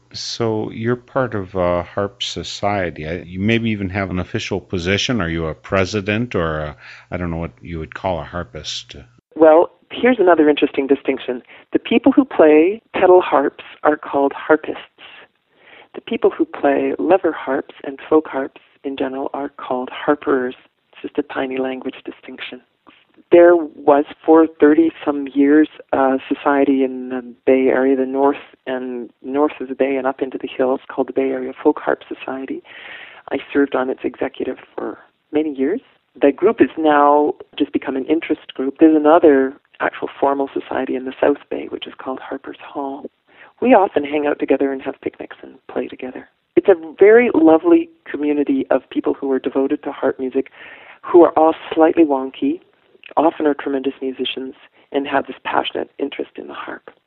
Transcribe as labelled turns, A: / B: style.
A: So you're part of Harp Society. You maybe even have an official position. Are you a president or I don't know what you would call a harpist?
B: Well, here's another interesting distinction. The people who play pedal harps are called harpists. The people who play lever harps and folk harps in general are called harpers. It's just a tiny language distinction. There was for 30-some years a society in the Bay Area, the north of the Bay and up into the hills, called the Bay Area Folk Harp Society. I served on its executive for many years. The group is now just become an interest group. There's another actual formal society in the South Bay, which is called Harpers Hall. We often hang out together and have picnics and play together. It's a very lovely community of people who are devoted to harp music, who are all slightly wonky, often are tremendous musicians, and have this passionate interest in the harp.